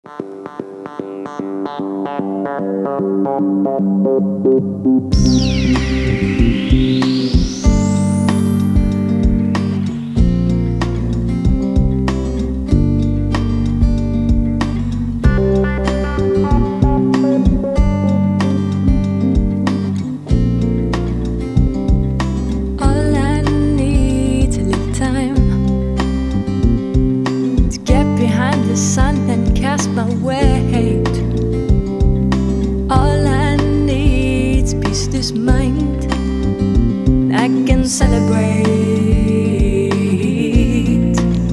All I need a little time to get behind the sun and cast my weight. All I need's peace of this mind. I can celebrate.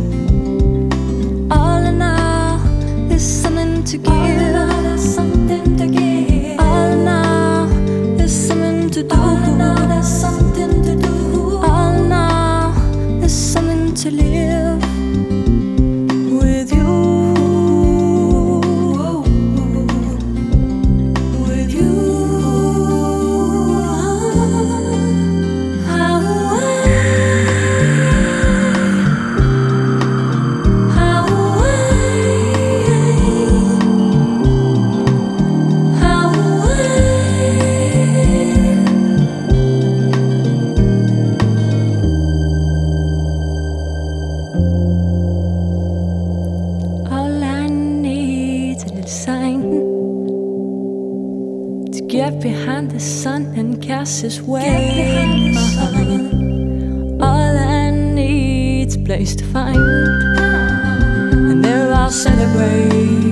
All in all, there's something to give. All in all, there's something to give. All in all, there's something to do. All in all, there's something to do. All in all, there's something to live with you. With you. All I need is a little sign to get behind the sun and cast his weight. All I need's a place to find, and there I'll celebrate.